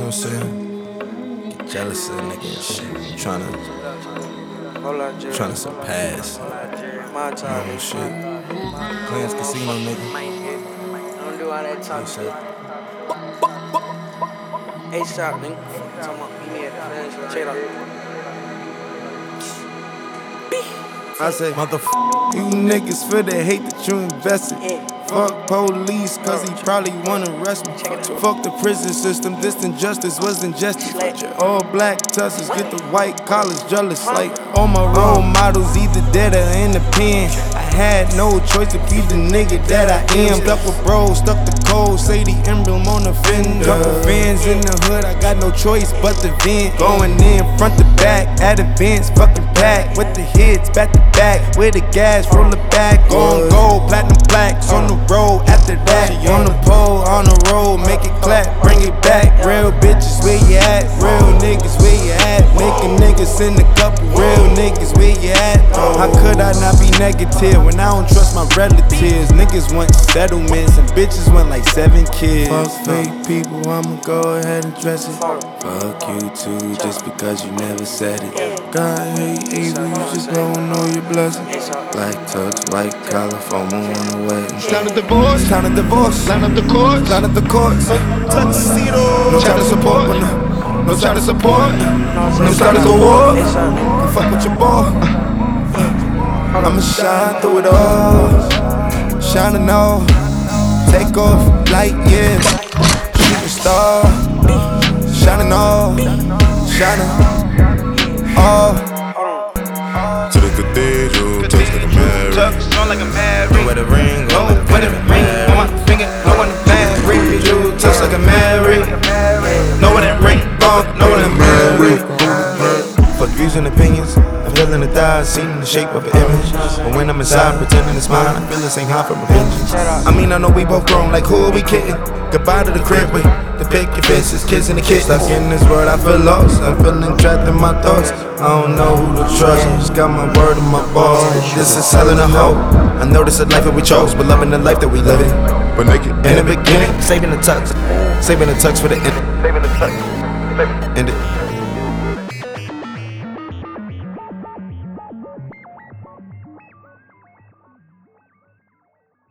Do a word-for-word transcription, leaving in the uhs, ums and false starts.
know what I'm saying? Get jealous of a nigga and shit. Tryna, tryna surpass. You know shit. Plans Casino, nigga. Don't do all that talk shit. A$AP, nigga. Talking about me at the finish. Check it out. I say, motherfucker, you niggas for the hate that you invested. Fuck police, cause he probably wanna arrest me. Fuck the prison system, this injustice was injustice. All black tussers get the white collars jealous. Like all my role models either dead or in the pen. I had no choice to be the nigga that I am. Stuck with bros, stuck the code, say the emblem on the fender. Couple fans in the hood, I got no choice but to vent. Going in front to back, at events, fucking packed. With the hits, back to back, with the gas, roll it back. Going gold, platinum plaques on the road after that. On the pole, on the road, make it clap, bring it back. Real bitches, where you at? Real niggas, where you at? Making niggas in the couple, real niggas, where you at? How could I not be negative when I don't trust my relatives? Niggas want settlements and bitches want like seven kids. Fuck fake people, I'ma go ahead and dress it. Fuck you too, just because you never said it. God hate evil, you just don't know your blessing. Black tux, white collar, FOMO on the way. Time to divorce, time to divorce. line up the courts, line up the courts. Tuxedo, no child support, no, no child support, no child to war. Don't fuck with your boy. I'ma shine through it all, shining all, take off light years, shooting star, shining all, shining all. To the cathedral, touch like a Mary. Tucks on like a mad ring. Where the ring go, Where the ring on my finger, know when the bad ring. you touch like a Mary. Know where that ring go, know where that Mary. Fuck views and opinions. I'm feeling the thighs, seen in the shape of an image. But when I'm inside, pretending it's mine, I feel the same high from a vengeance. I mean, I know we both grown, like who are we kidding? Goodbye to the crib with the picket fences, kids in the kitchen. Stuck in this world, I feel lost. I'm feeling trapped in my thoughts. I don't know who to trust. I just got my word on my balls. This is hell in a hole. I know this is life that we chose, but loving the life that we live in. But naked In the beginning, saving the tux, saving the tux for the end. Saving the tux, end it.